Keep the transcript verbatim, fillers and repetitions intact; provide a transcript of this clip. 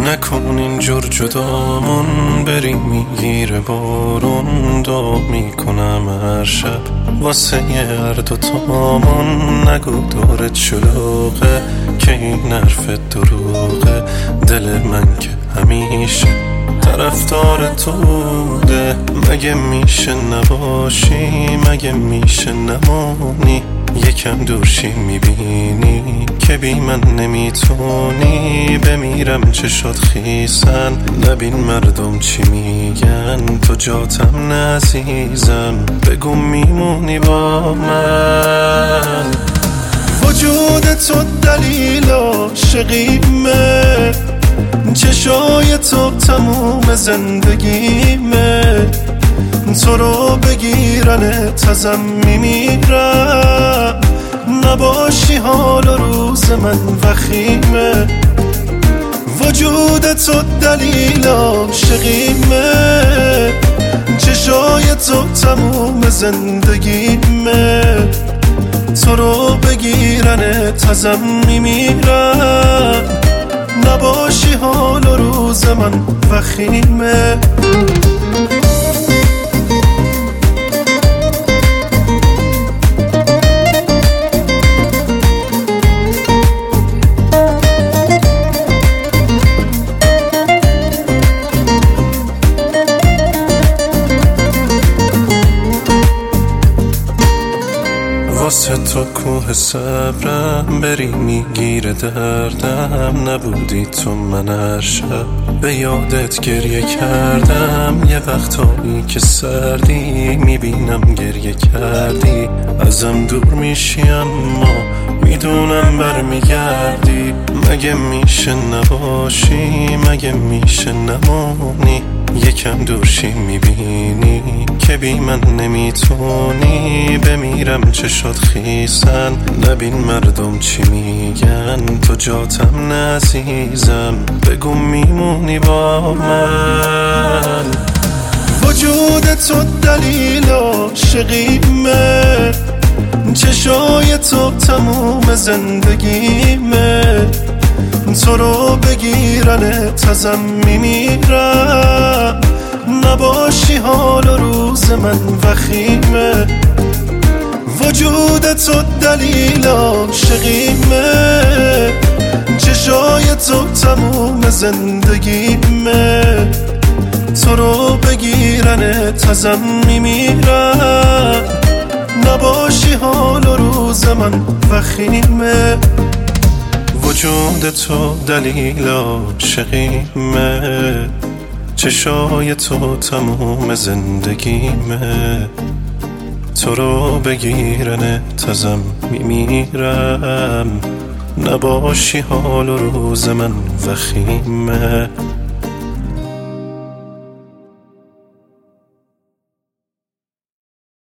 نکن اینجور جدامون، بری میگیره بارون. دعا میکنم هر شب واسه هر دوتامون. نگو دورت شلوغه که این حرف دروغه. دل من که همیشه طرفدار تو بوده. مگه میشه نباشی، مگه میشه نمانی؟ یکم دورشی میبینی که بی من نمیتونی. بمیرم چشات خیسن، نبین مردم چی میگن. تو جاتم نعزیزم، بگو میمونی با من. وجود تو دلیل عاشقیمه، چشای تو تموم زندگیمه. تو رو بگیرن تازم میمیرم. نباشی حال و روز من وخیمه. وجود تو دلیل عاشقیمه، چشای تو تموم زندگیمه. تو رو بگیرن تازم میمیرم. نباشی حال و روز من وخیمه. واسه تو کوه صبرم، بری میگیره دردم. نبودی تو من هر شب به یادت گریه کردم. یه وقتایی که سردی میبینم گریه کردی. ازم دور میشی اما میدونم برمیگردی. مگه میشه نباشی، مگه میشه نمانی؟ یکم دورشی میبینی که بی من نمیتونی. بمیرم چشات خیسن، نبین مردم چی میگن. تو جاتم نعزیزم، بگو میمونی با من. وجود تو دلیل عاشقیمه، چشای تو تموم زندگیمه. تو رو بگیرن تازم میمیرم. نباشی حال و روز من وخیمه. وجود تو دلیل عاشقیمه، چشای تو تموم زندگیمه. تو رو بگیرن تازم میمیرم. نباشی حال و روز من وخیمه. وجود تو دلیل عاشقیمه، چشای تو تموم زندگیمه. تو رو بگیرن تازم میمیرم. نباشی حال و روز من وخیمه.